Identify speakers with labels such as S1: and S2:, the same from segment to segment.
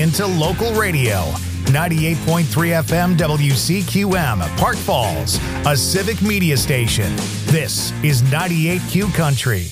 S1: into local radio. 98.3 FM WCQM, Park Falls, a civic media station. This is 98Q Country.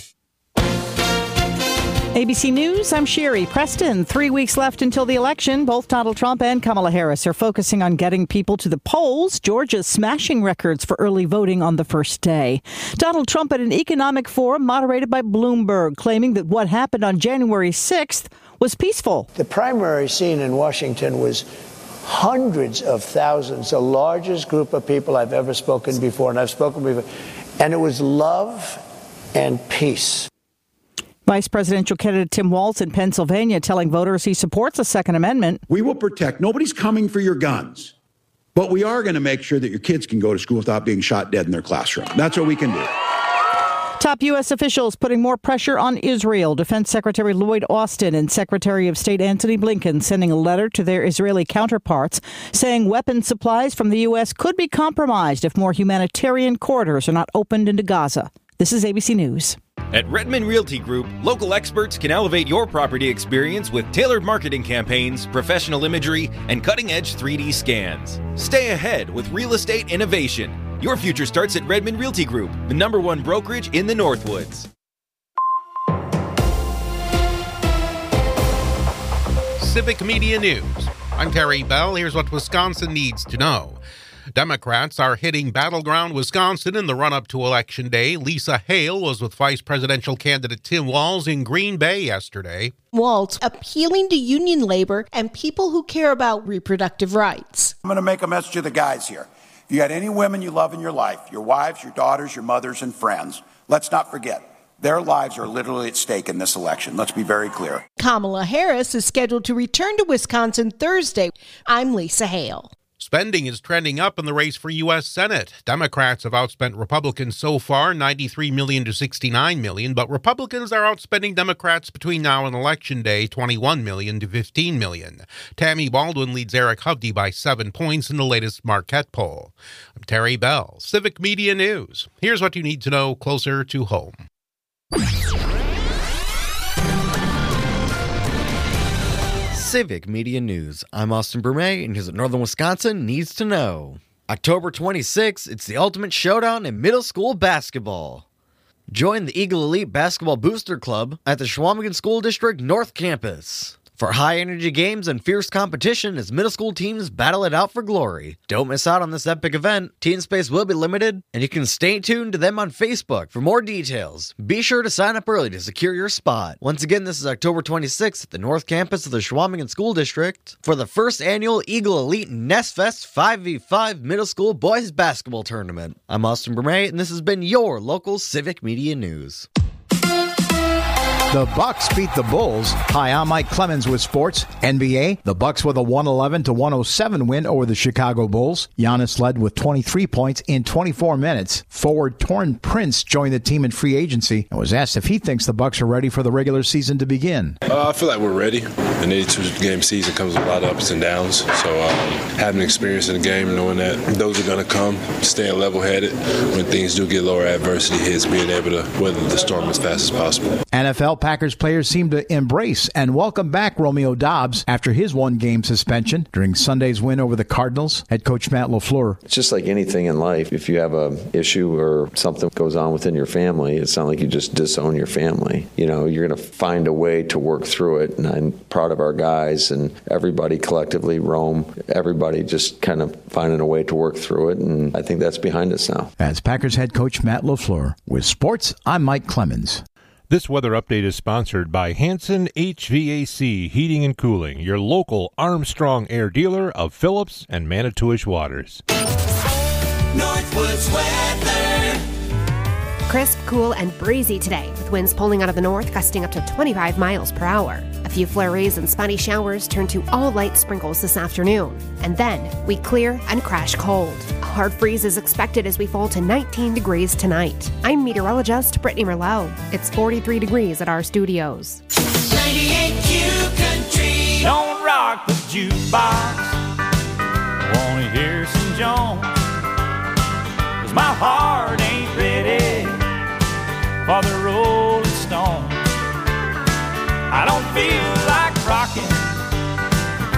S2: ABC News, I'm Sherry Preston. 3 weeks left until the election. Both Donald Trump and Kamala Harris are focusing on getting people to the polls. Georgia's smashing records for early voting on the first day. Donald Trump at an economic forum moderated by Bloomberg, claiming that what happened on January 6th was peaceful.
S3: The primary scene in Washington was hundreds of thousands, the largest group of people I've ever spoken before, and I've spoken before, and it was love and peace.
S2: Vice presidential candidate Tim Walz in Pennsylvania telling voters he supports the Second Amendment.
S4: We will protect. Nobody's coming for your guns, but we are going to make sure that your kids can go to school without being shot dead in their classroom. That's what we can do.
S2: Top U.S. officials putting more pressure on Israel. Defense Secretary Lloyd Austin and Secretary of State Antony Blinken sending a letter to their Israeli counterparts saying weapon supplies from the U.S. could be compromised if more humanitarian corridors are not opened into Gaza. This is ABC News.
S5: At Redmond Realty Group, local experts can elevate your property experience with tailored marketing campaigns, professional imagery, and cutting-edge 3D scans. Stay ahead with real estate innovation. Your future starts at Redmond Realty Group, the #1 brokerage in the Northwoods.
S6: Civic Media News. I'm Terry Bell. Here's what Wisconsin needs to know. Democrats are hitting battleground Wisconsin in the run-up to Election Day. Lisa Hale was with Vice Presidential candidate Tim Walz in Green Bay yesterday.
S7: Walz appealing to union labor and people who care about reproductive rights.
S8: I'm going to make a message to the guys here. If you got any women you love in your life, your wives, your daughters, your mothers, and friends, let's not forget, their lives are literally at stake in this election. Let's be very clear.
S7: Kamala Harris is scheduled to return to Wisconsin Thursday. I'm Lisa Hale.
S6: Spending is trending up in the race for U.S. Senate. Democrats have outspent Republicans so far, $93 million to $69 million, but Republicans are outspending Democrats between now and Election Day, $21 million to $15 million. Tammy Baldwin leads Eric Hovde by 7 points in the latest Marquette poll. I'm Terry Bell, Civic Media News. Here's what you need to know closer to home.
S9: Civic Media News. I'm Austin Brumet, and here's what Northern Wisconsin needs to know. October 26th, it's the ultimate showdown in middle school basketball. Join the Eagle Elite Basketball Booster Club at the Chequamegon School District North Campus for high-energy games and fierce competition as middle school teams battle it out for glory. Don't miss out on this epic event. Teen space will be limited, and you can stay tuned to them on Facebook for more details. Be sure to sign up early to secure your spot. Once again, this is October 26th at the North Campus of the Chequamegon School District for the first annual Eagle Elite Nest Fest 5v5 Middle School Boys Basketball Tournament. I'm Austin Brumet, and this has been your local Civic Media News.
S10: The Bucks beat the Bulls. Hi, I'm Mike Clemens with sports. NBA, the Bucks with a 111-107 win over the Chicago Bulls. Giannis led with 23 points in 24 minutes. Forward Torrin Prince joined the team in free agency and was asked if he thinks the Bucks are ready for the regular season to begin.
S11: I feel like we're ready. An 82-game season comes with a lot of ups and downs. So having experience in the game, knowing that those are going to come, staying level-headed when things do get lower, adversity hits, being able to weather the storm as fast as possible.
S10: NFL Packers players seem to embrace and welcome back Romeo Doubs after his one-game suspension during Sunday's win over the Cardinals. Head coach Matt LaFleur.
S12: It's just like anything in life. If you have an issue or something goes on within your family, it's not like you just disown your family. You know, you're going to find a way to work through it. And I'm proud of our guys and everybody collectively, Rome, everybody just kind of finding a way to work through it. And I think that's behind us now.
S10: As Packers head coach Matt LaFleur. With sports, I'm Mike Clemens.
S13: This weather update is sponsored by Hanson HVAC Heating and Cooling, your local Armstrong Air dealer of Phillips and Manitowish Waters.
S14: Northwoods weather.
S15: Crisp, cool, and breezy today, with winds pulling out of the north, gusting up to 25 miles per hour. A few flurries and spotty showers turn to all light sprinkles this afternoon. And then we clear and crash cold. A hard freeze is expected as we fall to 19 degrees tonight. I'm meteorologist Brittany Merlot. It's 43 degrees at our studios.
S14: 98Q Country.
S16: Don't rock the jukebox. I wanna hear some Jones. 'Cause my heart ain't ready for the Rolling Stones. I don't feel like rocking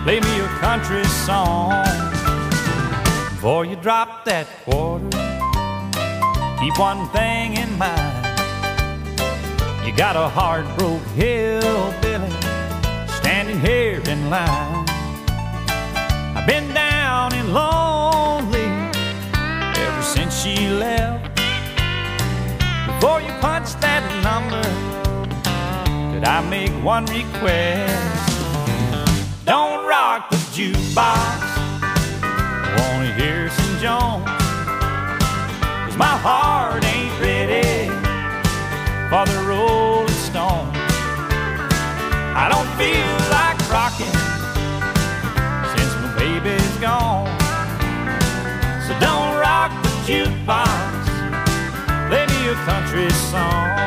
S16: play me a country song. Before you drop that quarter, keep one thing in mind. You got a heart-broke hillbilly standing here in line. I've been down and lonely ever since she left. Before you punch that number, could I make one request? Don't rock the jukebox, I wanna hear some Jones, 'cause my heart ain't ready for the Rolling Stones. I don't feel like rocking since my baby's gone. So don't rock the jukebox, play me a country song.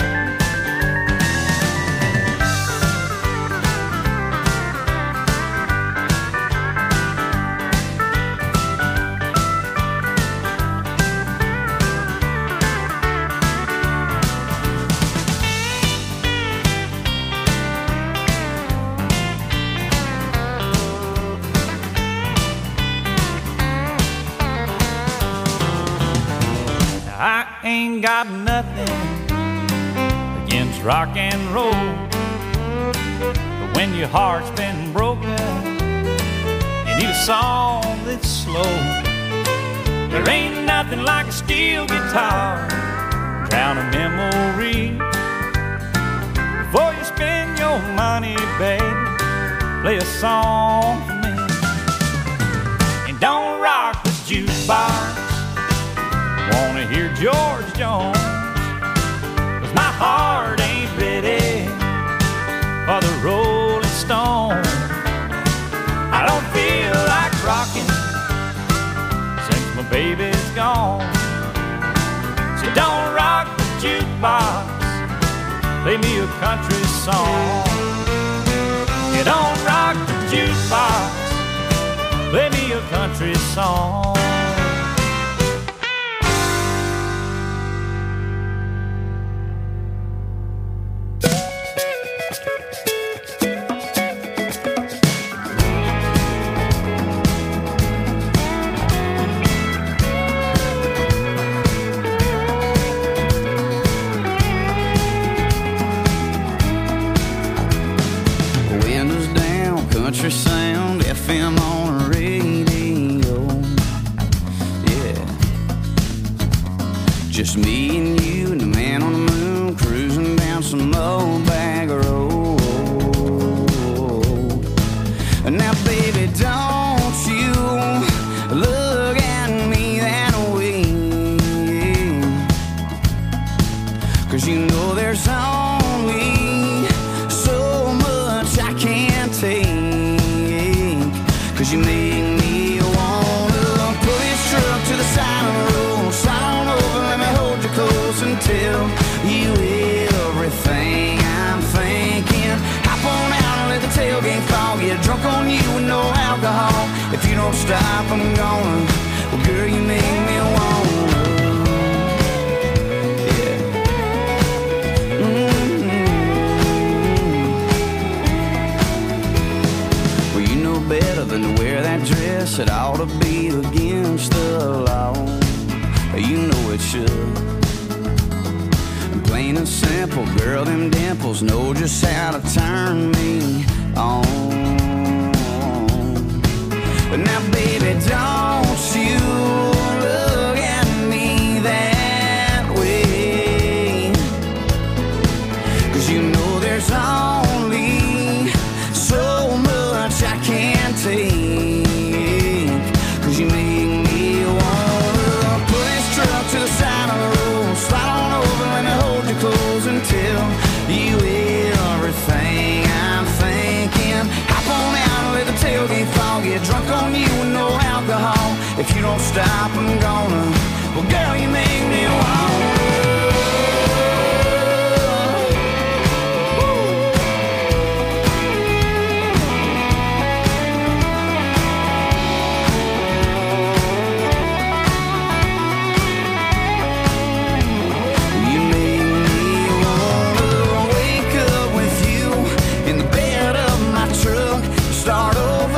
S16: I ain't got nothing against rock and roll, but when your heart's been broken, you need a song that's slow. There ain't nothing like a steel guitar, drown a memory. Before you spend your money, baby, play a song for me. And don't rock the jukebox, wanna hear George Jones, 'cause my heart ain't ready for the Rolling Stones. I don't feel like rocking since my baby's gone. So don't rock the jukebox, play me a country song. You don't rock the jukebox, play me a country song. Country sound, FM on the radio. Yeah, just me and you and the man on the moon cruising down some old bag road. Now, baby, don't you look at me that way, 'cause you know there's only so much I can't take. 'Cause you make me wanna pull this truck to the side of the road, slide on over, let me hold you close and tell you everything I'm thinking. Hop on out and let the tailgate fall, get drunk on you with no alcohol. If you don't stop, I'm gonna. Well, girl, you make me wanna. Yeah. Well, you know better than to wear that dress. It ought to be against the law. You know it should. And plain and simple, girl, them dimples know just how to turn me on. But now, baby, don't you look at me that way, 'cause you know there's only so much I can't take. 'Cause you make me wanna pull this truck to the side of the road, slide on over, let me hold you close and tell you everything I'm thinking. Hop on out and let the tailgate fall, get drunk on you with no alcohol. If you don't stop, I'm gonna. Well, girl, you make me wanna. Start over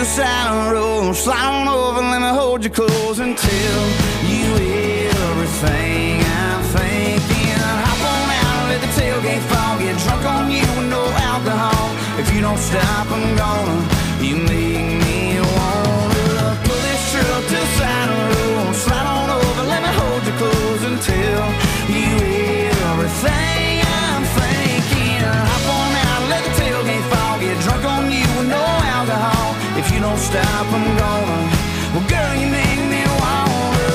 S17: the side of the road. Slide on over, let me hold you close and tell you everything I'm thinking. Hop on out and let the tailgate fall. Get drunk on you with no alcohol. If you don't stop, I'm gonna. You make me wanna pull this truck to the side of the road. Slide on over, let me hold you close and tell you everything I'm thinking. Hop on out, let the tailgate fall. Get drunk on you with no alcohol. If you don't stop, I'm gonna. Well, girl, you make me wanna.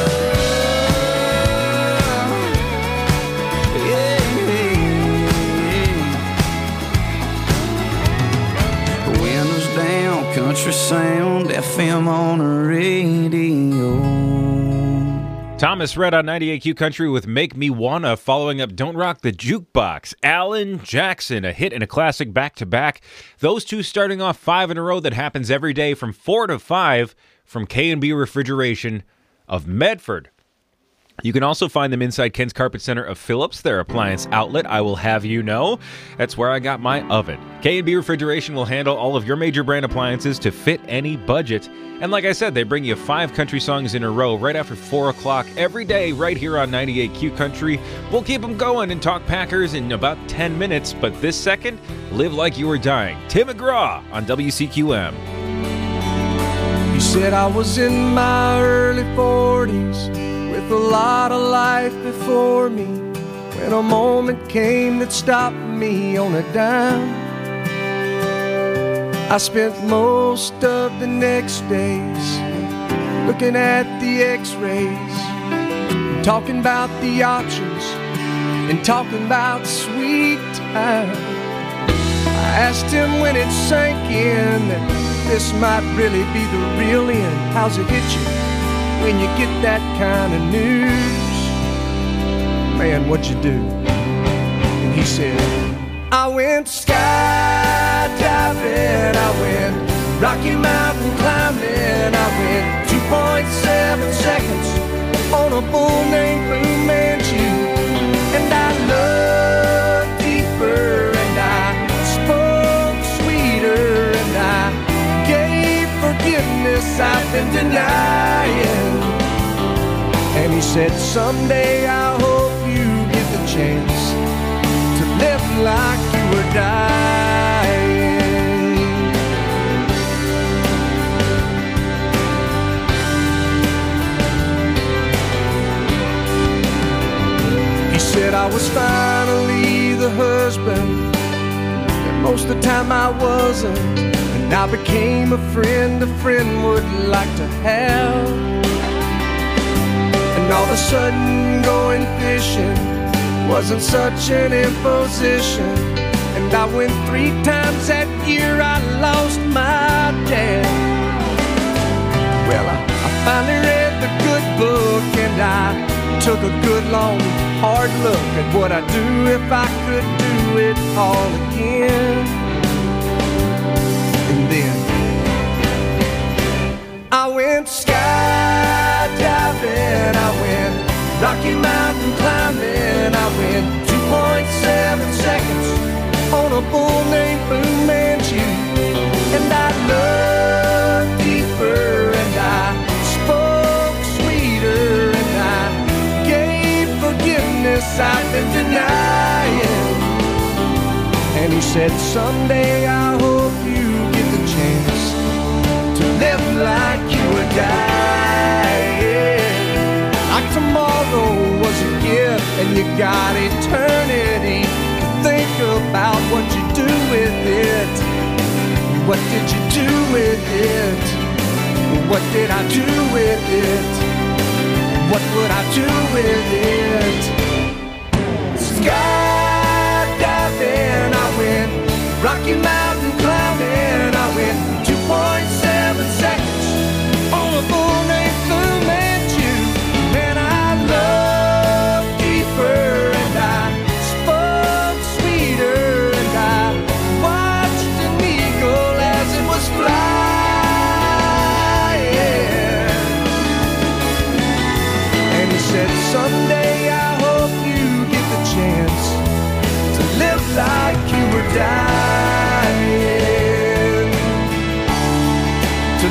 S17: Yeah, yeah. Windows down, country sound, FM on the radio.
S5: Thomas Rhett on 98Q Country with Make Me Wanna, following up Don't Rock the Jukebox. Alan Jackson, a hit and a classic back-to-back. Those two starting off 5 in a row. That happens every day from 4 to 5 from K&B Refrigeration of Medford. You can also find them inside Ken's Carpet Center of Phillips, their appliance outlet, I will have you know. That's where I got my oven. K&B Refrigeration will handle all of your major brand appliances to fit any budget. And like I said, they bring you 5 country songs in a row right after 4 o'clock every day right here on 98Q Country. We'll keep them going and talk Packers in about 10 minutes, but this second, Live Like You Were Dying. Tim McGraw on WCQM.
S18: You said I was in my early 40s with a lot of life before me, when a moment came that stopped me on a dime. I spent most of the next days looking at the x-rays, talking about the options and talking about sweet time. I asked him when it sank in that this might really be the real end. How's it hit you when you get that kind of news? Man, what'd you do? And he said, I went skydiving, I went Rocky Mountain climbing, I went 2.7 seconds on a bull named Blue Manchu. And I looked deeper and I spoke sweeter and I gave forgiveness I've been denying. And he said, someday I hope you get the chance to live like you were dying. He said I was finally the husband that most of the time I wasn't, and I became a friend would like to have. And all of a sudden going fishing wasn't such an imposition. And I went 3 times that year, I lost my dad. Well, I finally read the good book and I took a good long hard look at what I'd do if I could do it all again. And then I went skydiving, I went Rocky Mountain climbing, I went 2.7 seconds on a bull named Blue Manchu. And I looked deeper and I spoke sweeter and I gave forgiveness I've been denying. And he said, someday I hope you get the chance to live like you were dying. Like tomorrow was a gift and you got eternity to think about what you do with it. What did you do with it? What did I do with it? What would I do with it? Skydiving, I went Rocky Mountain climbing, I went 2.7 seconds on a bull named Blue Manchu. And I loved deeper and I spoke sweeter and I watched an eagle as it was flying. And he said, someday I hope you get the chance to live like you were dying. To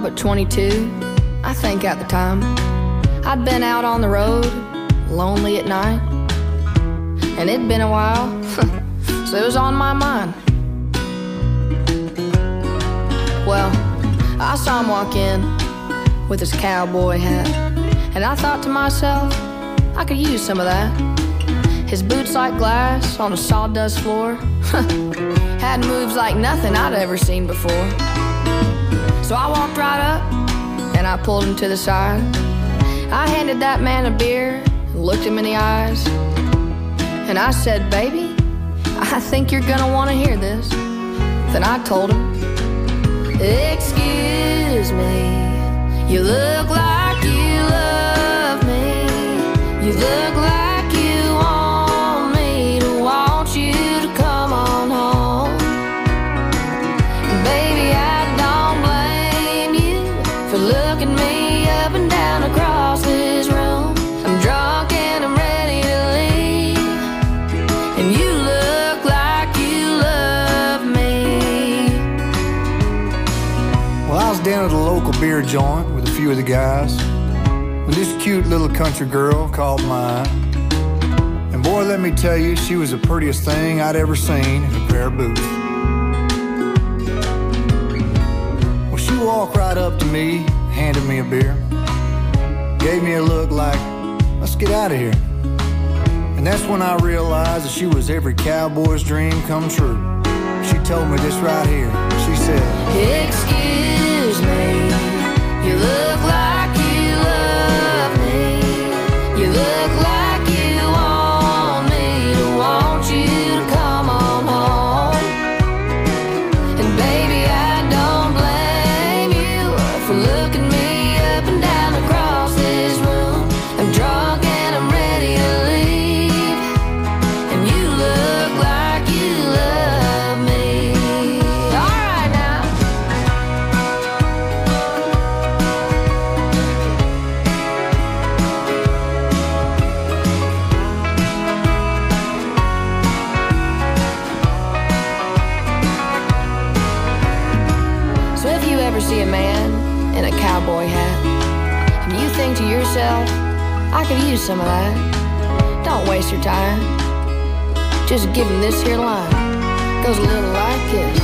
S19: but 22, I think at the time. I'd been out on the road, lonely at night, and it'd been a while, so it was on my mind. Well, I saw him walk in with his cowboy hat, and I thought to myself, I could use some of that. His boots like glass on a sawdust floor had moves like nothing I'd ever seen before. So I walked right up and I pulled him to the side. I handed that man a beer and looked him in the eyes, and I said, baby, I think you're gonna want to hear this. Then I told him, excuse me, you look like you love me. You look like you want me to want you to come on home. Baby, I don't blame you for looking me up and down across this room. I'm drunk and I'm ready to leave, and you look like you love me.
S20: Well, I was down at a local beer joint with a few of the guys when this cute little country girl caught my eye. And boy, let me tell you, she was the prettiest thing I'd ever seen in a pair of boots. Well, she walked right up to me, handed me a beer, gave me a look like, let's get out of here. And that's when I realized that she was every cowboy's dream come true. She told me this right here. She said,
S19: excuse me, you look like you love me. You look like you want me to want you to come on home. And baby, I don't blame you for looking me up and down across this room. I'm drunk and I'm ready to leave, and you look like you love me. All right now. So if you ever see a man in a cowboy hat and you think to yourself, I could use some of that, don't waste your time. Just give him this here line. Goes a little like this.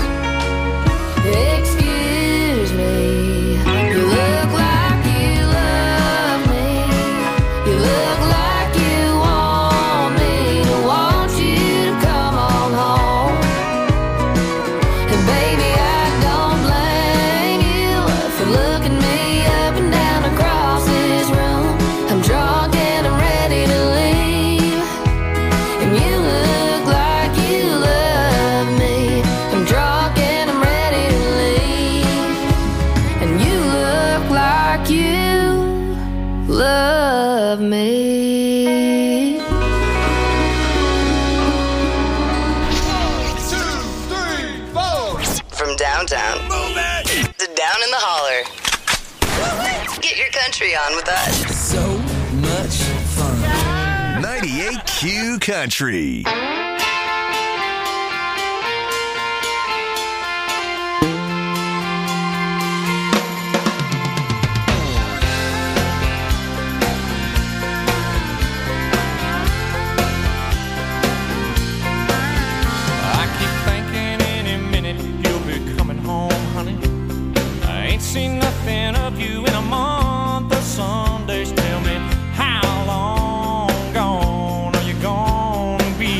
S19: Excuse me, you look like you love me. You look like you want me to want you to come on home. And baby, I don't blame you for looking me up and down across this room. I'm drunk and I'm ready to leave, and you look like you love me. I'm drunk and I'm ready to leave, and you look like you love me.
S21: From downtown to down in the holler. Get your country on with us.
S14: So much fun. 98Q Country.
S16: I keep thinking any minute you'll be coming home, honey. I ain't seen nothing of you in a month of Sundays. Tell me, how long gone are you gonna be?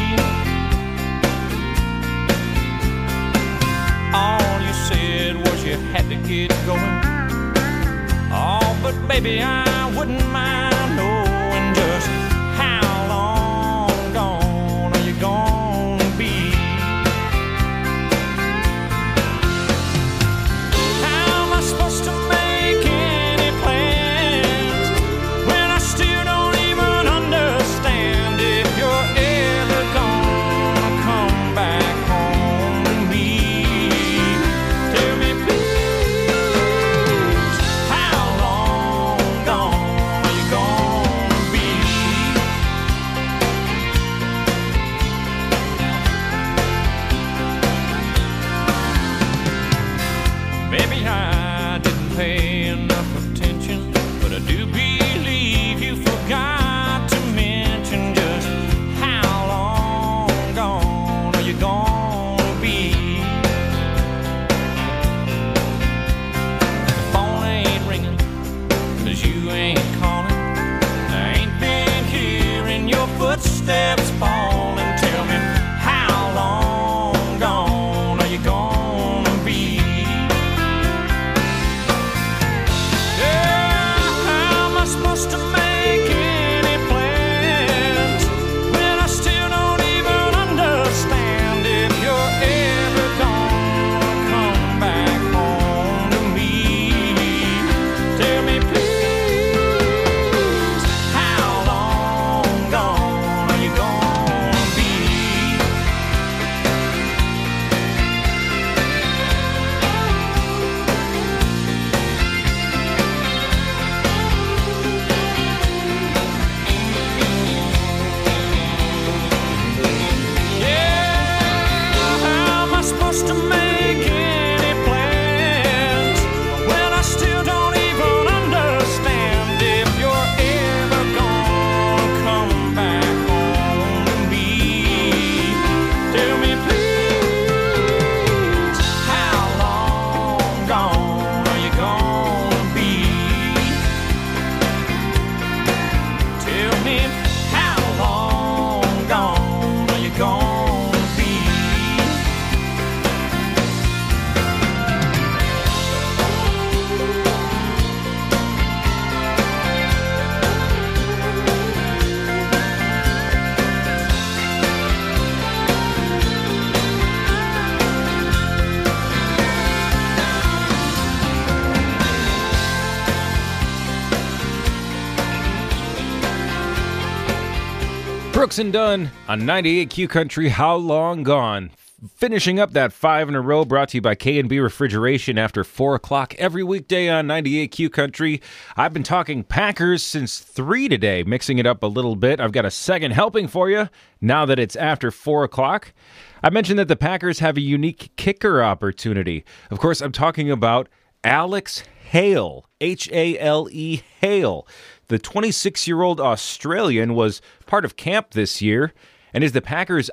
S16: All you said was you had to get going. Oh, but baby, I wouldn't mind knowing just how long gone are you gonna be? How am I supposed to make any plans when I still don't even understand if you're ever gonna come back home to me? Tell me, please, how long gone are you gone?
S1: Brooks and Dunn on 98Q Country, How Long Gone? Finishing up that 5 in a row, brought to you by K&B Refrigeration after 4 o'clock every weekday on 98Q Country. I've been talking Packers since 3 today, mixing it up a little bit. I've got a second helping for you now that it's after 4 o'clock. I mentioned that the Packers have a unique kicker opportunity. Of course, I'm talking about Alex Hale, H-A-L-E, Hale. The 26-year-old Australian was part of camp this year and is the Packers'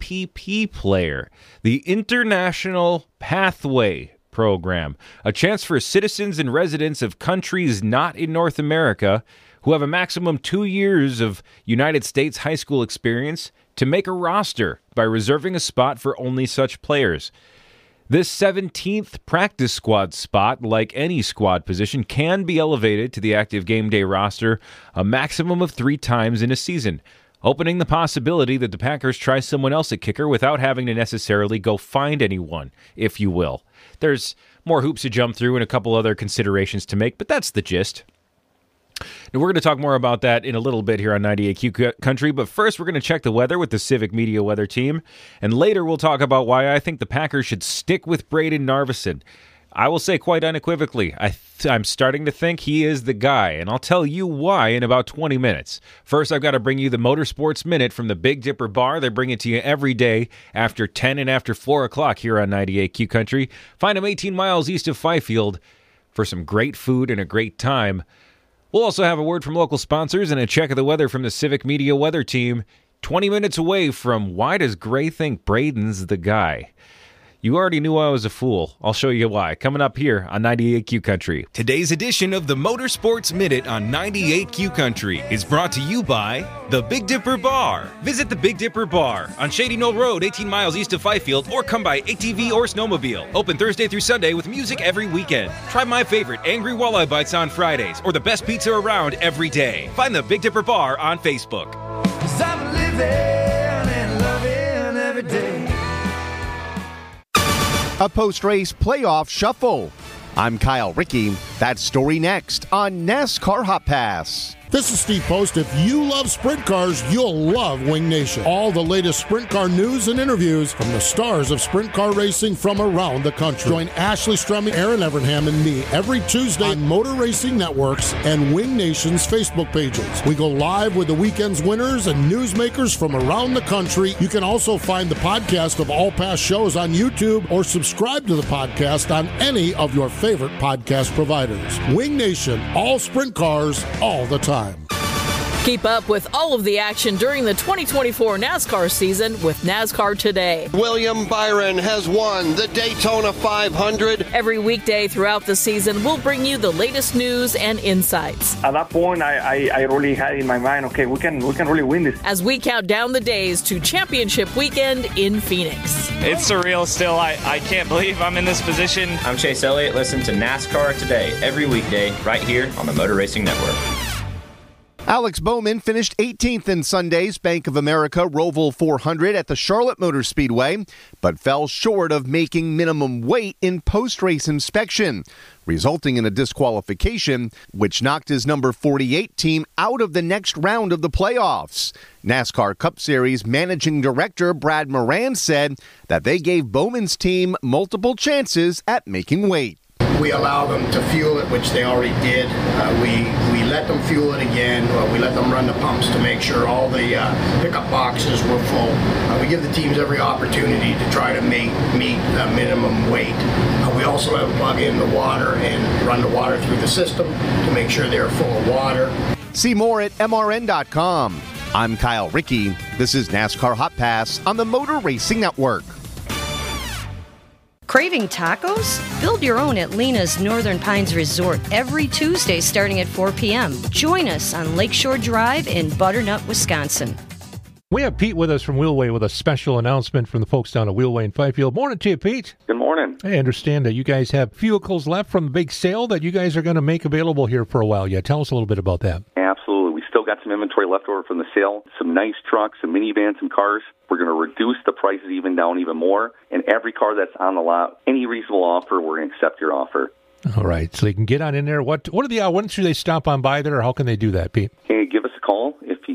S1: IPP player, the International Pathway Program, a chance for citizens and residents of countries not in North America who have a maximum 2 years of United States high school experience to make a roster by reserving a spot for only such players. This 17th practice squad spot, like any squad position, can be elevated to the active game day roster a maximum of 3 times in a season, opening the possibility that the Packers try someone else at kicker without having to necessarily go find anyone, if you will. There's more hoops to jump through and a couple other considerations to make, but that's the gist. Now, we're going to talk more about that in a little bit here on 98Q Country, but first we're going to check the weather with the Civic Media Weather Team, and later we'll talk about why I think the Packers should stick with Braden Narveson. I will say quite unequivocally, I'm starting to think he is the guy, and I'll tell you why in about 20 minutes. First, I've got to bring you the Motorsports Minute from the Big Dipper Bar. They bring it to you every day after 10 and after 4 o'clock here on 98Q Country. Find them 18 miles east of Fifield for some great food and a great time. We'll also have a word from local sponsors and a check of the weather from the Civic Media Weather Team. 20 minutes away from why does Gray think Braden's the guy? You already knew I was a fool. I'll show you why. Coming up here on 98Q Country.
S5: Today's edition of the Motorsports Minute on 98Q Country is brought to you by the Big Dipper Bar. Visit the Big Dipper Bar on Shady Knoll Road, 18 miles east of Fifield, or come by ATV or snowmobile. Open Thursday through Sunday with music every weekend. Try my favorite Angry Walleye Bites on Fridays, or the best pizza around every day. Find the Big Dipper Bar on Facebook.
S18: 'Cause I'm living and loving every day.
S22: A post-race playoff shuffle. I'm Kyle Rickey. That story next on NASCAR Hot Pass.
S23: This is Steve Post. If you love sprint cars, you'll love Wing Nation. All the latest sprint car news and interviews from the stars of sprint car racing from around the country. Join Ashley Strumming, Aaron Evernham, and me every Tuesday on Motor Racing Networks and Wing Nation's Facebook pages. We go live with the weekend's winners and newsmakers from around the country. You can also find the podcast of all past shows on YouTube or subscribe to the podcast on any of your favorite podcast providers. Wing Nation, all sprint cars, all the time.
S24: Keep up with all of the action during the 2024 NASCAR season with NASCAR Today.
S25: William Byron has won the Daytona 500.
S24: Every weekday throughout the season, we'll bring you the latest news and insights.
S26: At that point, I really had in my mind, okay, we can really win this.
S24: As we count down the days to championship weekend in Phoenix.
S27: It's surreal still. I can't believe I'm in this position.
S28: I'm Chase Elliott. Listen to NASCAR Today every weekday right here on the Motor Racing Network.
S22: Alex Bowman finished 18th in Sunday's Bank of America Roval 400 at the Charlotte Motor Speedway, but fell short of making minimum weight in post-race inspection, resulting in a disqualification, which knocked his number 48 team out of the next round of the playoffs. NASCAR Cup Series Managing Director Brad Moran said that they gave Bowman's team multiple chances at making weight.
S29: We allow them to fuel it, which they already did. We let them fuel it again. We let them run the pumps to make sure all the pickup boxes were full. We give the teams every opportunity to try to meet minimum weight. We also have plug in the water and run the water through the system to make sure they're full of water.
S22: See more at MRN.com. I'm Kyle Rickey. This is NASCAR Hot Pass on the Motor Racing Network.
S30: Craving tacos? Build your own at Lena's Northern Pines Resort every Tuesday starting at 4 p.m. Join us on Lakeshore Drive in Butternut, Wisconsin.
S13: We have Pete with us from Wheelway with a special announcement from the folks down at Wheelway in Fifield. Morning to you, Pete.
S31: Good morning.
S13: I understand that you guys have vehicles left from the big sale that you guys are going to make available here for a while yet. Tell us a little bit about that.
S31: Absolutely. We still got some inventory left over from the sale, some nice trucks, some minivans, some cars. We're going to reduce the prices even down even more. And every car that's on the lot, any reasonable offer, we're going to accept your offer.
S13: All right. So you can get on in there. What are the when should they stop on by there, or how can they do that, Pete?
S31: Hey, give us a call. If you can't make it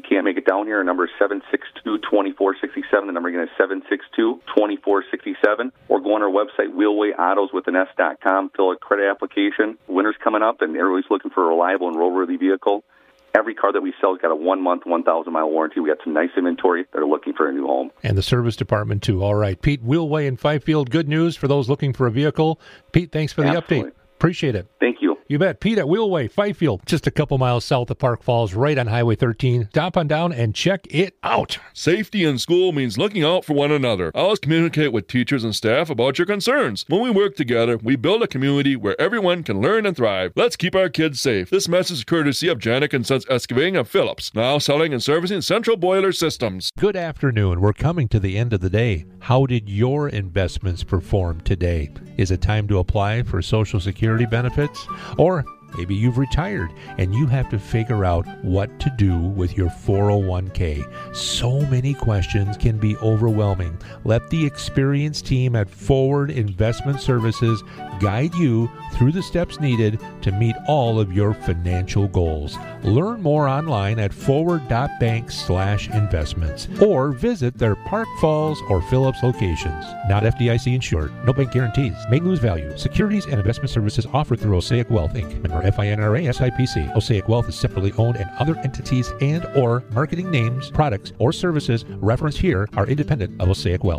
S31: get down here, our number is 762-2467. The number again is 762-2467. Or go on our website, wheelwayautos.com, fill a credit application. Winter's coming up, and everybody's looking for a reliable and roadworthy vehicle. Every car that we sell has got a 1-month, 1,000-mile warranty. We got some nice inventory that are looking for a new home.
S13: And the service department, too. All right. Pete, Wheelway in Fifield, good news for those looking for a vehicle. Pete, thanks for the update. Appreciate it.
S31: Thank you.
S13: You bet. Pete at Wheelway, Fifield, just a couple miles south of Park Falls, right on Highway 13. Stop on down and check it out.
S2: Safety in school means looking out for one another. Always communicate with teachers and staff about your concerns. When we work together, we build a community where everyone can learn and thrive. Let's keep our kids safe. This message is courtesy of Janik & Sons Excavating of Phillips, now selling and servicing central boiler systems.
S13: Good afternoon. We're coming to the end of the day. How did your investments perform today? Is it time to apply for Social Security benefits? Or maybe you've retired and you have to figure out what to do with your 401k. So many questions can be overwhelming. Let the experienced team at Forward Investment Services guide you through the steps needed to meet all of your financial goals. Learn more online at forward.bank/investments or visit their Park Falls or Phillips locations. Not FDIC insured. No bank guarantees. May lose value. Securities and investment services offered through Osaic Wealth, Inc. Member FINRA SIPC. Osaic Wealth is separately owned, and other entities and or marketing names, products, or services referenced here are independent of Osaic Wealth.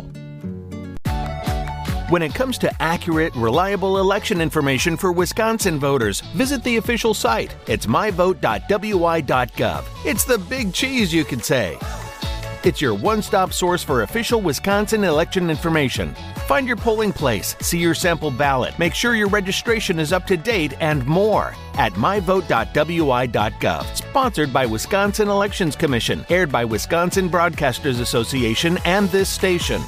S3: When it comes to accurate, reliable election information for Wisconsin voters, visit the official site. It's myvote.wi.gov. It's the big cheese, you could say. It's your one-stop source for official Wisconsin election information. Find your polling place, see your sample ballot, make sure your registration is up to date, and more at myvote.wi.gov. Sponsored by Wisconsin Elections Commission, aired by Wisconsin Broadcasters Association and this station.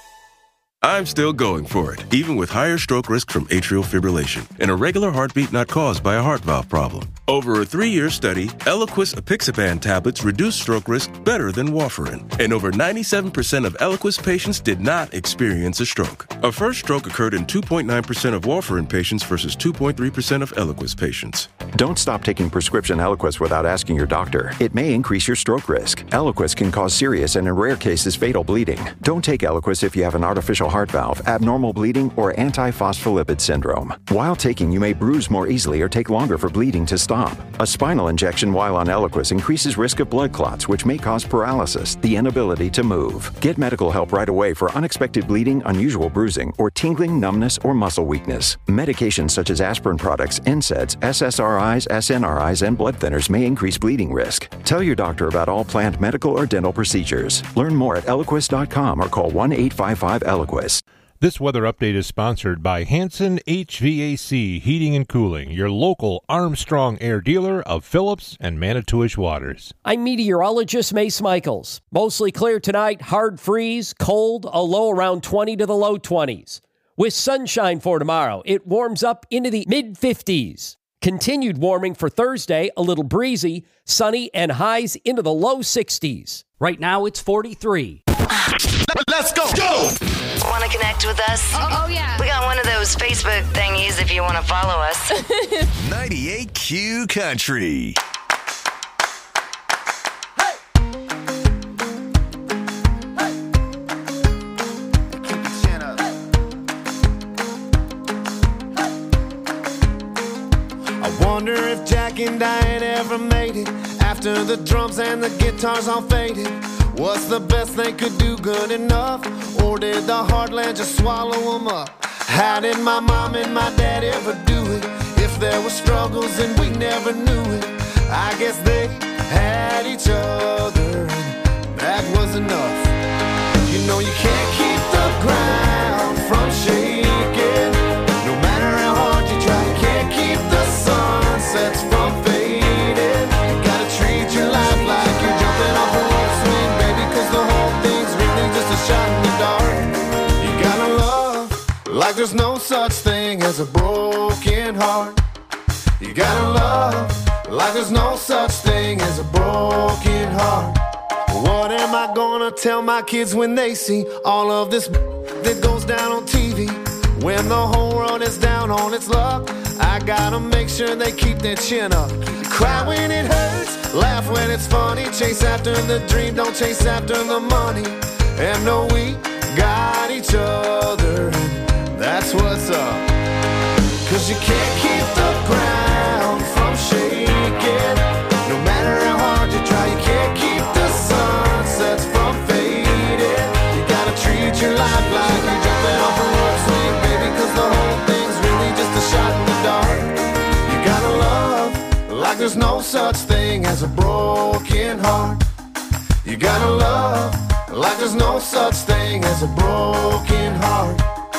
S4: I'm still going for it, even with higher stroke risk from atrial fibrillation, an irregular heartbeat not caused by a heart valve problem. Over a 3-year study, Eliquis apixaban tablets reduce stroke risk better than warfarin, and over 97% of Eliquis patients did not experience a stroke. A first stroke occurred in 2.9% of warfarin patients versus 2.3% of Eliquis patients.
S6: Don't stop taking prescription Eliquis without asking your doctor. It may increase your stroke risk. Eliquis can cause serious and in rare cases fatal bleeding. Don't take Eliquis if you have an artificial heart valve, abnormal bleeding, or antiphospholipid syndrome. While taking, you may bruise more easily or take longer for bleeding to stop. A spinal injection while on Eliquis increases risk of blood clots, which may cause paralysis, the inability to move. Get medical help right away for unexpected bleeding, unusual bruising, or tingling, numbness, or muscle weakness. Medications such as aspirin products, NSAIDs, SSRIs, SNRIs, and blood thinners may increase bleeding risk. Tell your doctor about all planned medical or dental procedures. Learn more at Eliquis.com or call 1-855-ELIQUIS.
S13: This weather update is sponsored by Hanson HVAC Heating and Cooling, your local Armstrong Air dealer of Phillips and Manitowish Waters.
S7: I'm meteorologist Mace Michaels. Mostly clear tonight, hard freeze, cold, a low around 20 to the low 20s. With sunshine for tomorrow, it warms up into the mid-50s. Continued warming for Thursday, a little breezy, sunny, and highs into the low 60s. Right now, it's 43.
S21: Let's go! Want to connect with us? Oh, yeah. We got one of those Facebook thingies if you want to follow us.
S14: 98Q Country.
S17: I wonder if Jack and Diane ever made it after the drums and the guitars all faded. What's the best they could do good enough? Or did the heartland just swallow them up? How did my mom and my dad ever do it? If there were struggles and we never knew it, I guess they had each other and that was enough. You know you can't keep the ground from shaking. No matter how hard you try, you can't keep the sunsets from fading. You gotta treat your life like you're jumping off a rope swing, baby, cause the whole thing's really just a shot in the dark. You gotta love like there's no such thing as a broken heart. You gotta love like there's no such thing as a broken heart. What am I gonna tell my kids when they see all of this that goes down on TV?
S18: When the whole world is down on its luck, I gotta make sure they keep their chin up. Cry when it hurts, laugh when it's funny. Chase after the dream, don't chase after the money. And know we got each other, and that's what's up. 'Cause you can't keep the ground from shaking. No matter how hard you try, you can't keep the sunsets from fading. You gotta treat your life like you're jumping off a rope swing, baby, 'cause the whole thing's really just a shot in the dark. You gotta love like there's no such thing as a broken heart. You gotta love like there's no such thing as a broken heart.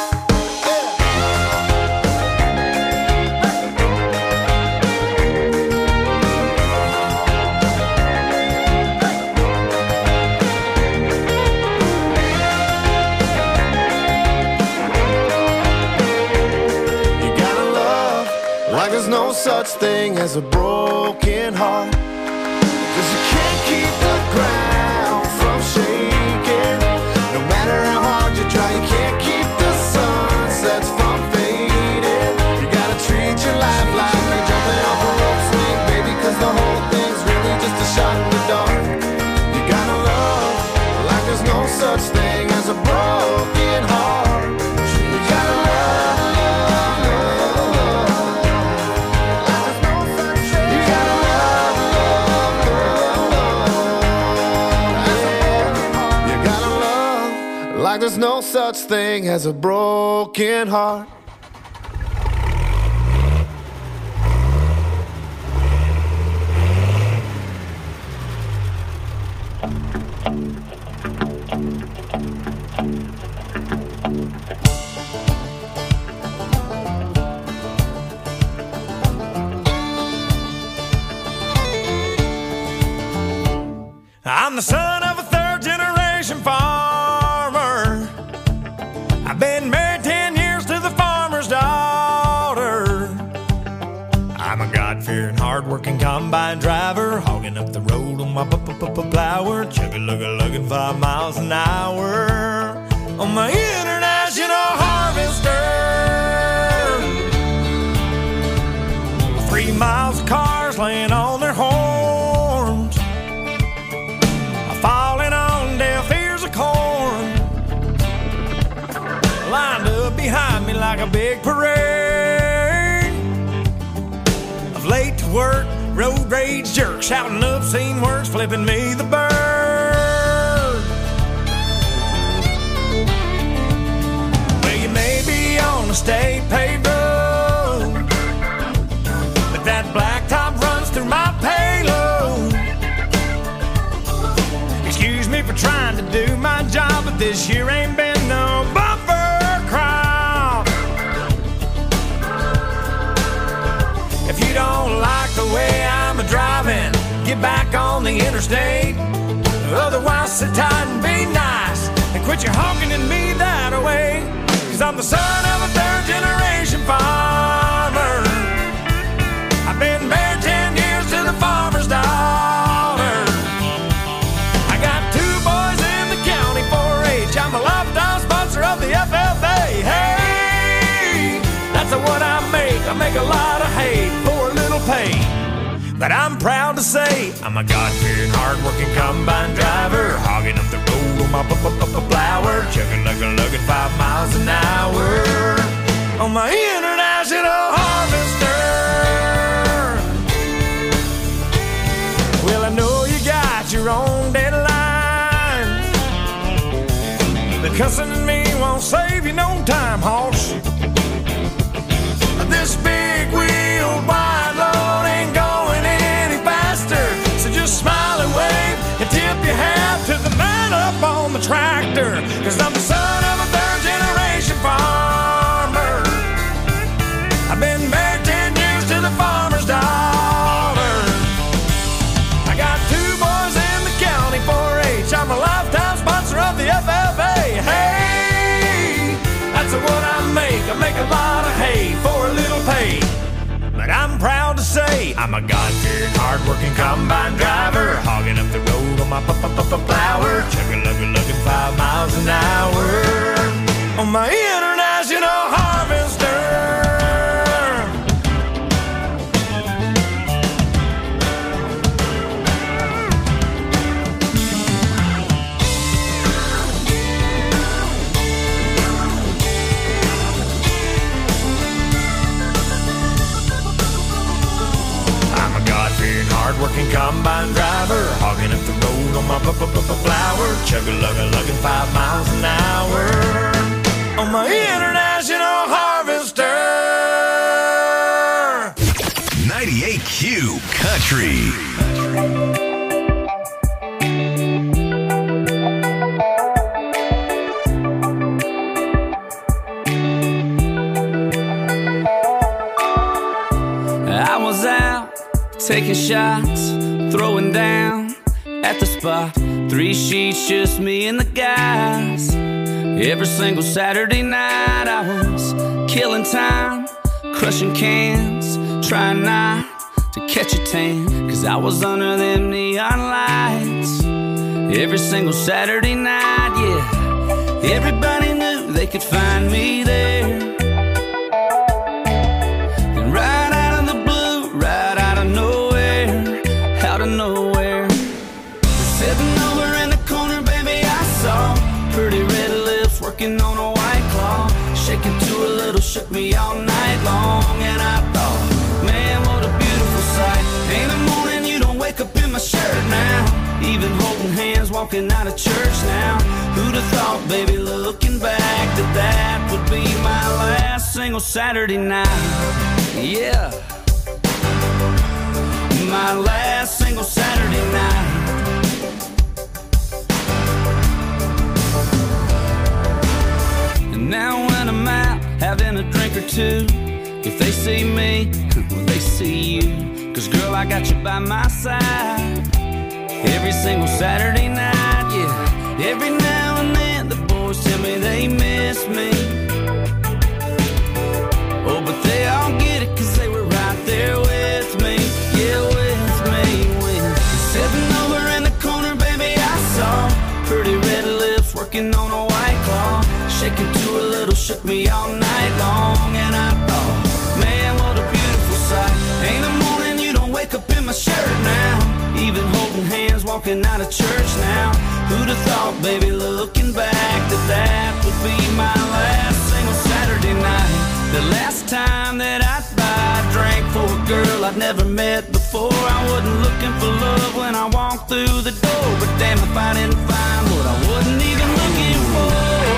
S18: Like there's no such thing as a broken heart. 'Cause you can't keep the ground from shaking. No matter how hard you try, you can't keep the sunsets from fading. You gotta treat your life like you're jumping off a rope swing, baby, 'cause the whole thing's really just a shot in the dark. You gotta love like there's no such thing as a broken heart. You gotta love. Like there's no such thing as a broken heart. I'm the son of a third-generation farmer. I've been married 10 years to the farmer's daughter. I'm a God-fearing, hard-working combine driver, hogging up the road on my plower, chugga-lugga-lugging 5 miles an hour on my international harvester. 3 miles of cars laying on their horns, falling on deaf ears of corn, lined up behind me like a big parade of late to work, road rage jerks, shouting obscene words, flipping me the bird. Well, you may be on a state paved road, but that blacktop runs through my payload. Excuse me for trying to do my job, but this year ain't been no bumper crop. If you don't like the way I'm a-driving, get back on the interstate. Otherwise, sit tight and be nice and quit your honking at me that way. 'Cause I'm the son of a third-generation farmer. I've been married 10 years to the farmer's daughter. I'm a lifetime sponsor of the FFA. Hey, that's what I make. I make a lot of hay for a little pay. But I'm proud to say I'm a God-fearing, hard-working combine driver, hogging up the road on my plower, chugga-lugga-lugging 5 miles an hour on my international harvester. Well, I know you got your own deadline, but cussing at me won't save you no time, hoss. This big wheel wide load ain't going any faster, so just smile and wave and tip your hat to the man up on the tractor. 'Cause I'm the son of a third-generation farmer. I've been married 10 years to the farmer's daughter. I got 2 boys in the county 4-H. I'm a lifetime sponsor of the FFA. Hey, that's what I make. I make a lot of hay for a little pay. But I'm proud to say I'm a God-fearing, hard-working combine driver, hogging up the road on my plower, chugga-lugga-lugging 5 miles an hour on my international harvester. flower, chug-a-lug-a-lugging 5 miles an hour on my International Harvester.
S14: 98Q Country.
S1: I was out taking shots, throwing down at the spot. 3 sheets, just me and the guys. Every single Saturday night I was killing time, crushing cans, trying not to catch a tan, 'cause I was under them neon lights. Every single Saturday night, yeah, everybody knew they could find me there. And right out of the blue, right out of nowhere, out of nowhere, sitting over in the corner, baby, I saw pretty red lips working on a white claw, shaking to a little, shook me all night long. And I thought, man, what a beautiful sight. In the morning you don't wake up in my shirt now, even holding hands walking out of church now. Who'd have thought, baby, looking back, that that would be my last single Saturday night. Yeah, my last single Saturday night. And now when I'm out having a drink or two, if they see me, well, they see you. 'Cause girl, I got you by my side every single Saturday night, yeah. Every now and then the boys tell me they miss me. Oh, but they all get it 'cause they were right there with me. Yeah, with me, sitting over in the corner, baby, I saw pretty red lips working on a white claw, shaking to a little, shook me all night long. And I thought, man, what a beautiful sight. In the morning you don't wake up in my shirt now, even holding hands walking out of church now. Who'd have thought, baby, looking back, that that would be my last single Saturday night. The last time that I'd buy a drink for a girl I'd never met before. I wasn't looking for love when I walked through the door, but damn if I didn't find what I wasn't even looking for.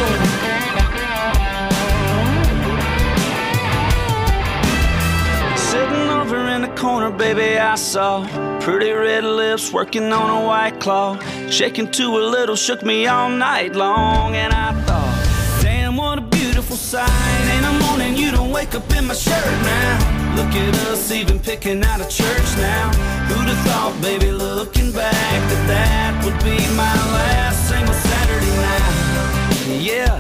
S1: Sitting over in the corner, baby, I saw pretty red lips working on a white claw, shaking to a little, shook me all night long. And I thought, damn, what a beautiful sight. In the morning you don't wake up in my shirt now, look at us even picking out of church now. Who'd have thought, baby, looking back, that that would be my last single Saturday night. Yeah,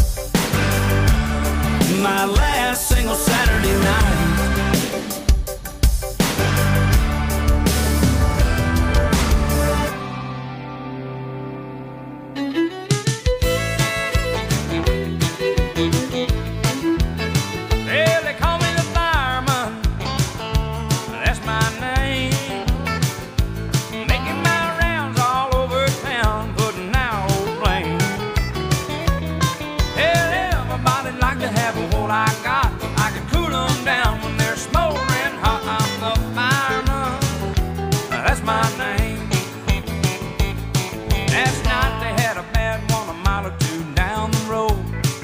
S1: my last single Saturday night.
S18: I got, I can cool them down when they're smoldering hot. I'm the fireman, that's my name. Last night they had a bad one a mile or two down the road.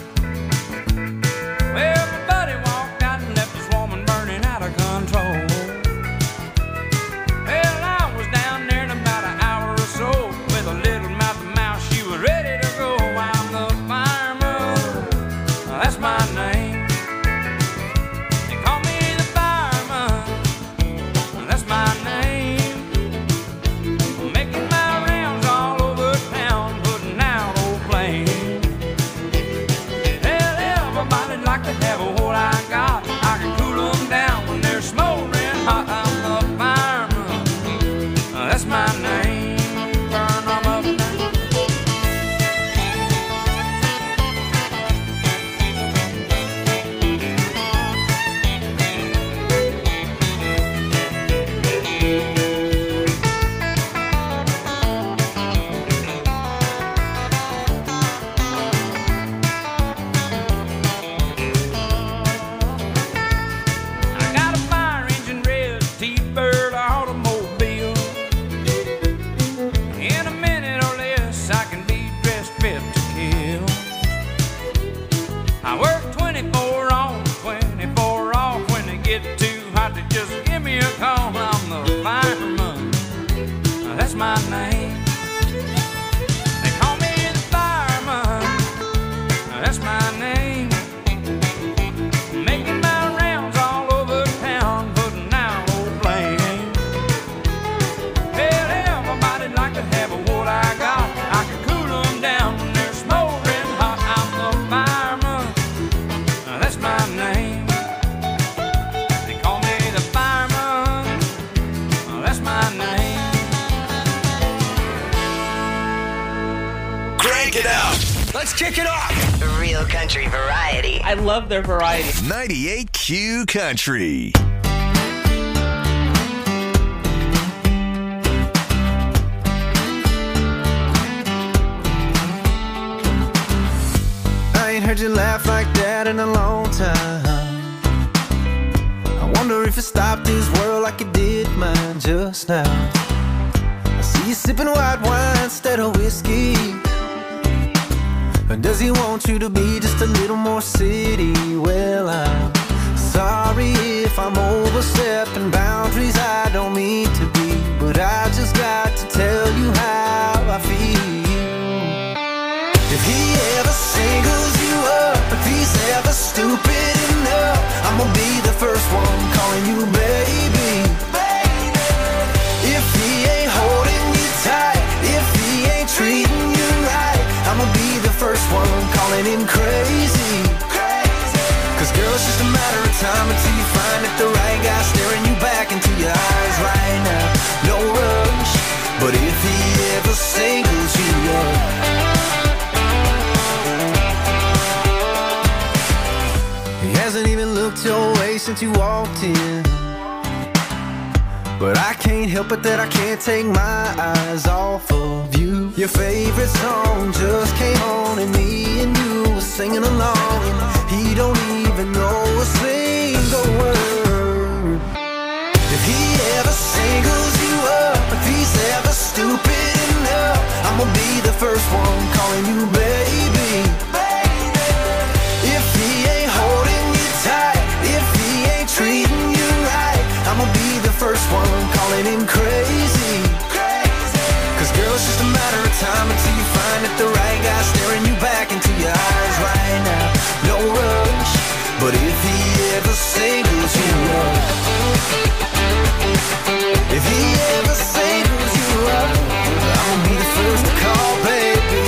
S18: Well, everybody walked out and left this woman burning out of control. Well, I was down there in about an hour or so, with a little mouth to mouth, she was ready to go. I'm the fireman, that's my name. fit to kill. I work 24 on, 24 off. When they get too hot, they just give me a call. I'm the fireman, that's my name. They call me the fireman, that's my name. Making my rounds all over town, putting out old flame. Tell everybody like to have what I got. I can cool them down when they're smoldering hot. I'm the fireman, that's my name. They call me the fireman, that's my name.
S14: Crank it up. Let's kick it off.
S21: Real country variety.
S5: I love their variety.
S14: 98Q Country.
S17: I ain't heard you laugh like that in a long time. I wonder if it stopped this world like it did mine just now. I see you sipping white wine instead of whiskey. Or does he want you to be just a little more city? Well, I'm sorry if I'm overstepping boundaries I don't mean to be, but I just got to tell you how I feel. If he ever singles you up, if he's ever stupid enough, I'm gonna be the first one calling you baby. If he ain't holding you tight, if he ain't treating you right, I'm gonna be the first one calling him crazy. Cause girl, it's just a matter of time until you find that the right guy staring you back into your eyes right now. No rush, but if he ever singles you up, he hasn't even looked your way since you walked in. But I can't help it that I can't take my eyes off of you. Your favorite song just came on and me and you were singing along, and he don't even know a single word. If he ever singles you up, if he's ever stupid enough, I'm gonna be the first one calling you baby. If he ain't holding you tight, if he ain't treating you right, I'm gonna be the first one calling him crazy. Cause girl, it's just a matter of time until you find that the right guy staring you back into your eyes right now. No rush, but if he ever singles you up, if he ever singles you up, I'll be the first to call, baby.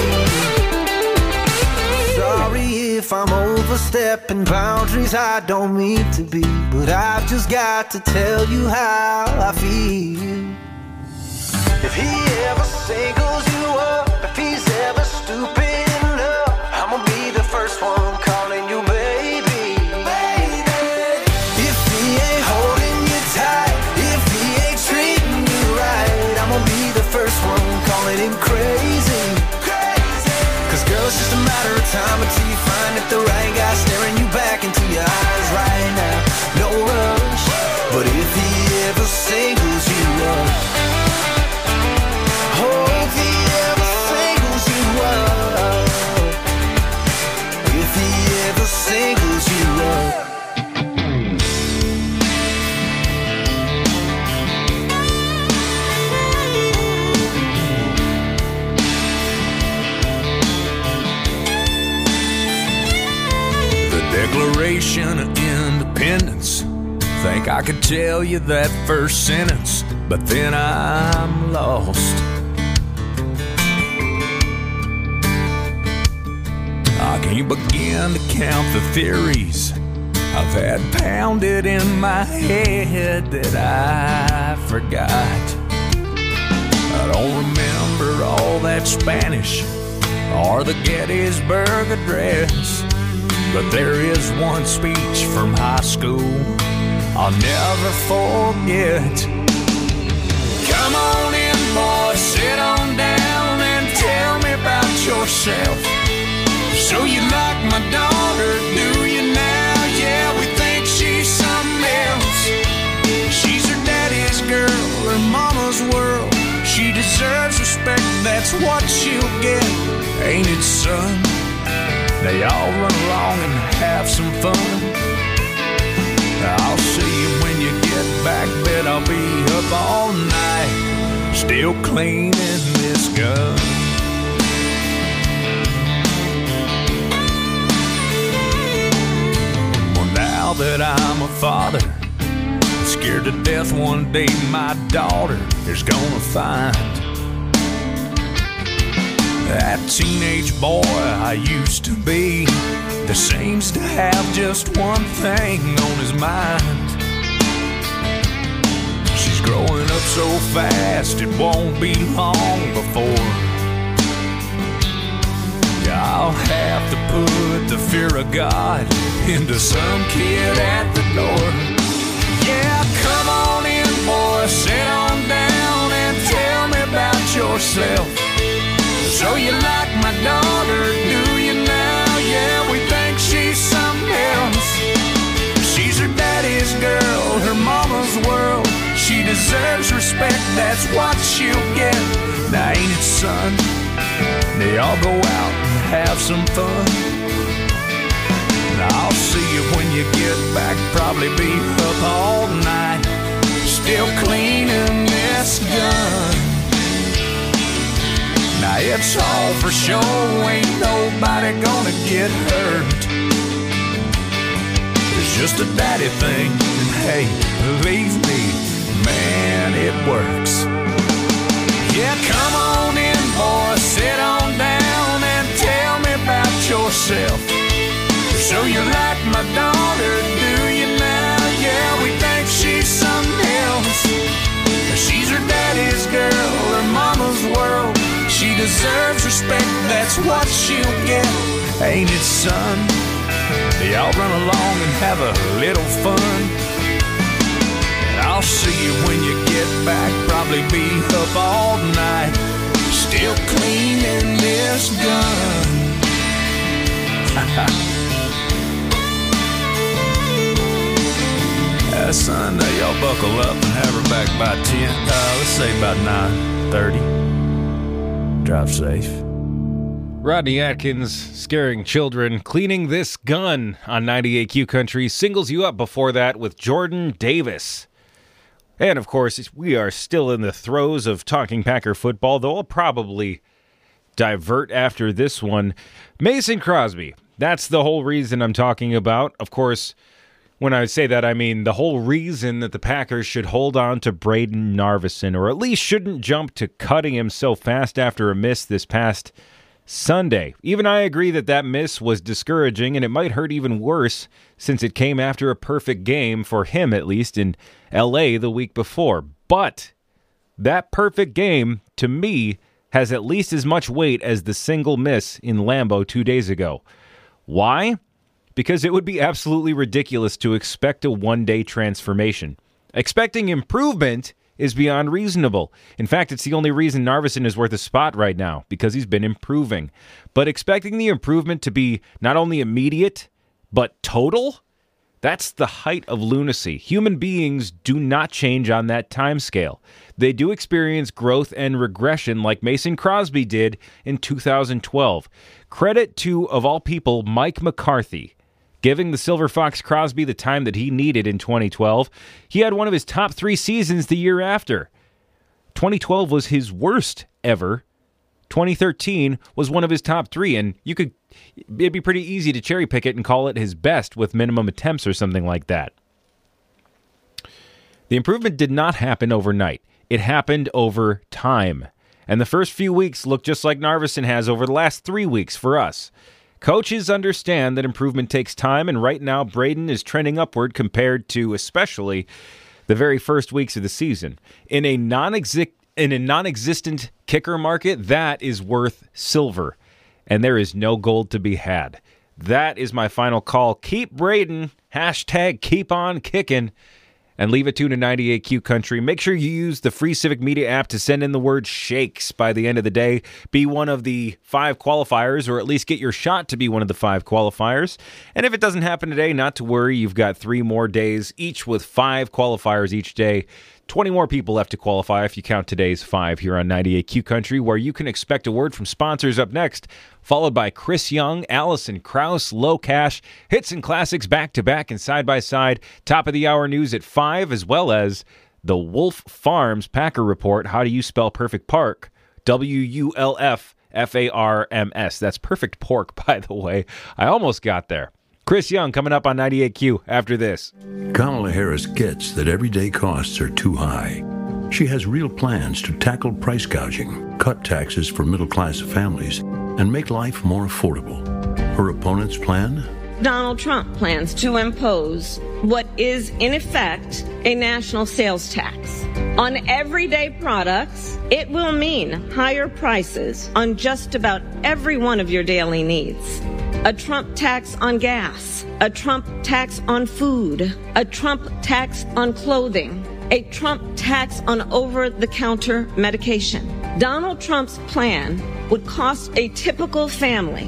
S17: Sorry if I'm overstepping boundaries I don't mean to be, but I've just got to tell you how I feel. If he ever singles you up, if he's ever stupid enough, I'm gonna be the first one calling you baby. If he ain't holding you tight, if he ain't treating you right, I'm gonna be the first one calling him crazy. Cause girl, it's just a matter of time until you find that the right guy staring you back into your eyes right now. No rush, but if he ever singles you up, oh, if he ever singles you up, if he ever singles you up.
S18: Declaration of Independence. Think I could tell you that first sentence, but then I'm lost. I can't begin to count the theories I've had pounded in my head that I forgot. I don't remember all that Spanish or the Gettysburg Address, but there is one speech from high school I'll never forget. Come on in, boy, sit on down and tell me about yourself. So you like my daughter, do you now? Yeah, we think she's something else. She's her daddy's girl, her mama's world. She deserves respect, that's what she'll get. Ain't it, son? They all run along and have some fun. I'll see you when you get back, bet I'll be up all night, still cleaning this gun. Well, now that I'm a father, scared to death one day my daughter is gonna find that teenage boy I used to be that seems to have just one thing on his mind. She's growing up so fast it won't be long before I'll have to put the fear of God into some kid at the door. Yeah, come on in, boy, sit on down and tell me about yourself. So you like my daughter, do you now? Yeah, we think she's something else. She's her daddy's girl, her mama's world. She deserves respect, that's what she'll get. Now ain't it, son? They all go out and have some fun. I'll see you when you get back, probably be up all night, still cleaning this gun. Now it's all for show, ain't nobody gonna get hurt. It's just a daddy thing, and hey, believe me, man, it works. Yeah, come on in, boy, sit on down and tell me about yourself. So you like my daughter, do you now? Yeah, we think she's something else. She's her daddy's girl, her mama's world. She deserves respect, that's what she'll get. Ain't it, son? Y'all run along and have a little fun. And I'll see you when you get back, probably be up all night, still cleaning this gun. Son, y'all buckle up and have her back by 10. Let's say about 9:30. Drive safe.
S5: Rodney Atkins scaring children, cleaning this gun on 98Q Country. Singles you up before that with Jordan Davis. And of course, we are still in the throes of talking Packer football, though I'll probably divert after this one. Mason Crosby. That's the whole reason I'm talking about. Of course, when I say that, I mean the whole reason that the Packers should hold on to Brayden Narveson, or at least shouldn't jump to cutting him so fast after a miss this past Sunday. Even I agree that that miss was discouraging, and it might hurt even worse since it came after a perfect game, for him at least, in L.A. the week before. But that perfect game, to me, has at least as much weight as the single miss in Lambeau 2 days ago. Why? Because it would be absolutely ridiculous to expect a one-day transformation. Expecting improvement is beyond reasonable. In fact, it's the only reason Narveson is worth a spot right now, because he's been improving. But expecting the improvement to be not only immediate, but total? That's the height of lunacy. Human beings do not change on that timescale. They do experience growth and regression like Mason Crosby did in 2012. Credit to, of all people, Mike McCarthy, giving the Silver Fox Crosby the time that he needed in 2012. He had one of his top 3 seasons the year after. 2012 was his worst ever. 2013 was one of his top 3, and it'd be pretty easy to cherry pick it and call it his best with minimum attempts or something like that. The improvement did not happen overnight. It happened over time. And the first few weeks look just like Narveson has over the last 3 weeks for us. Coaches understand that improvement takes time, and right now Brayden is trending upward compared to especially the very first weeks of the season. In a non-existent kicker market, that is worth silver, and there is no gold to be had. That is my final call. Keep Brayden, hashtag keep on kicking, and leave it tuned to 98Q Country. Make sure you use the free Civic Media app to send in the word shakes by the end of the day. Be one of the 5 qualifiers, or at least get your shot to be one of the 5 qualifiers. And if it doesn't happen today, not to worry. You've got 3 more days, each with 5 qualifiers each day 20 more people left to qualify if you count today's 5 here on 98Q Country, where you can expect a word from sponsors up next, followed by Chris Young, Allison Krauss, Low Cash, hits and classics back-to-back and side-by-side, top of the hour news at 5, as well as the Wolf Farms Packer Report. How do you spell perfect park? WULFFARMS. That's perfect pork, by the way. I almost got there. Chris Young coming up on 98Q after this.
S8: Kamala Harris gets that everyday costs are too high. She has real plans to tackle price gouging, cut taxes for middle-class families, and make life more affordable. Her opponent's plan?
S9: Donald Trump plans to impose what is, in effect, a national sales tax. On everyday products, it will mean higher prices on just about every one of your daily needs. A Trump tax on gas, a Trump tax on food, a Trump tax on clothing, a Trump tax on over-the-counter medication. Donald Trump's plan would cost a typical family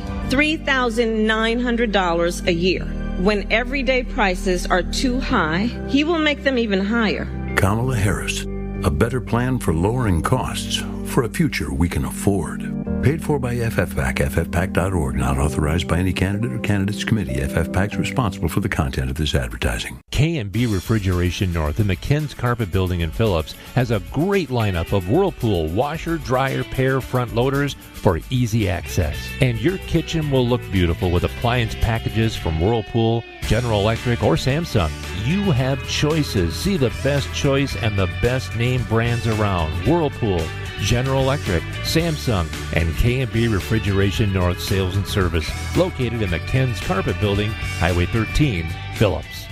S9: $3,900 a year. When everyday prices are too high, he will make them even higher.
S8: Kamala Harris, a better plan for lowering costs for a future we can afford. Paid for by FFPAC, ffpac.org, not authorized by any candidate or candidates committee. FFPAC is responsible for the content of this advertising.
S13: K&B Refrigeration North in the Ken's Carpet Building in Phillips has a great lineup of Whirlpool washer, dryer, pair, front loaders for easy access. And your kitchen will look beautiful with appliance packages from Whirlpool, General Electric, or Samsung. You have choices. See the best choice and the best name brands around. Whirlpool, General Electric, Samsung, and K&B Refrigeration North Sales and Service, located in the Ken's Carpet Building, Highway 13, Phillips.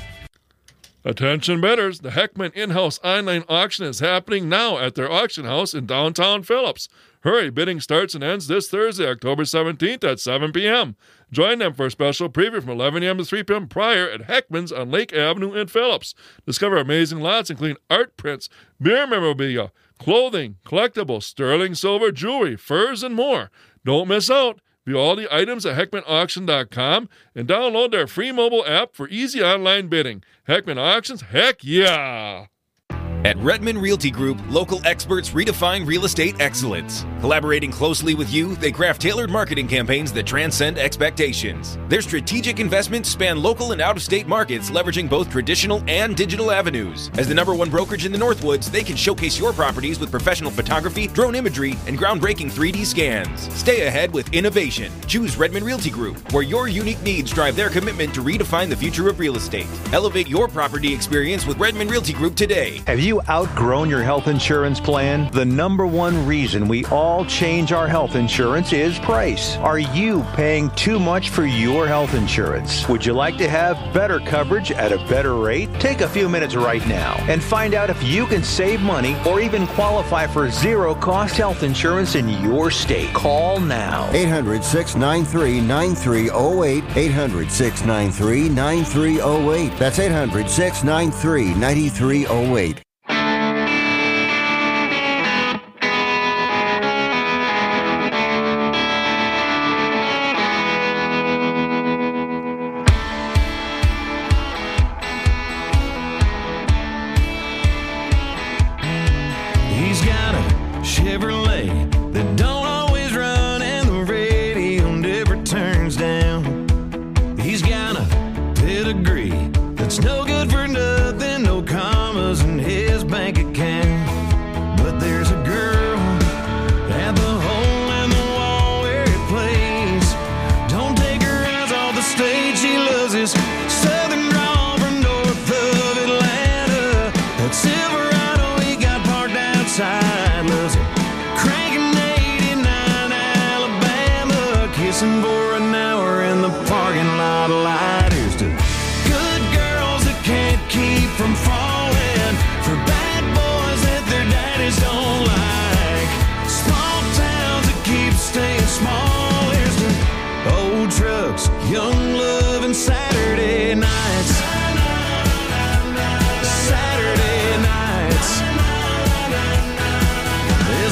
S2: Attention bidders, the Heckman in-house online auction is happening now at their auction house in downtown Phillips. Hurry, bidding starts and ends this Thursday, October 17th at 7 p.m. Join them for a special preview from 11 a.m. to 3 p.m. prior at Heckman's on Lake Avenue in Phillips. Discover amazing lots including art prints, beer memorabilia, clothing, collectibles, sterling silver jewelry, furs, and more. Don't miss out. View all the items at HeckmanAuction.com and download their free mobile app for easy online bidding. Heckman Auctions, heck yeah!
S10: At Redmond Realty Group, local experts redefine real estate excellence. Collaborating closely with you, they craft tailored marketing campaigns that transcend expectations. Their strategic investments span local and out-of-state markets, leveraging both traditional and digital avenues. As the #1 brokerage in the Northwoods, they can showcase your properties with professional photography, drone imagery, and groundbreaking 3D scans. Stay ahead with innovation. Choose Redmond Realty Group, where your unique needs drive their commitment to redefine the future of real estate. Elevate your property experience with Redmond Realty Group today.
S11: Have you outgrown your health insurance plan? The #1 reason we all change our health insurance is price. Are you paying too much for your health insurance? Would you like to have better coverage at a better rate? Take a few minutes right now and find out if you can save money or even qualify for zero-cost health insurance in your state. Call now.
S12: 800-693-9308. 800-693-9308. That's 800-693-9308.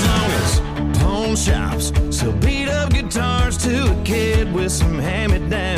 S18: Shops, so beat up guitars to a kid with some hand-me-down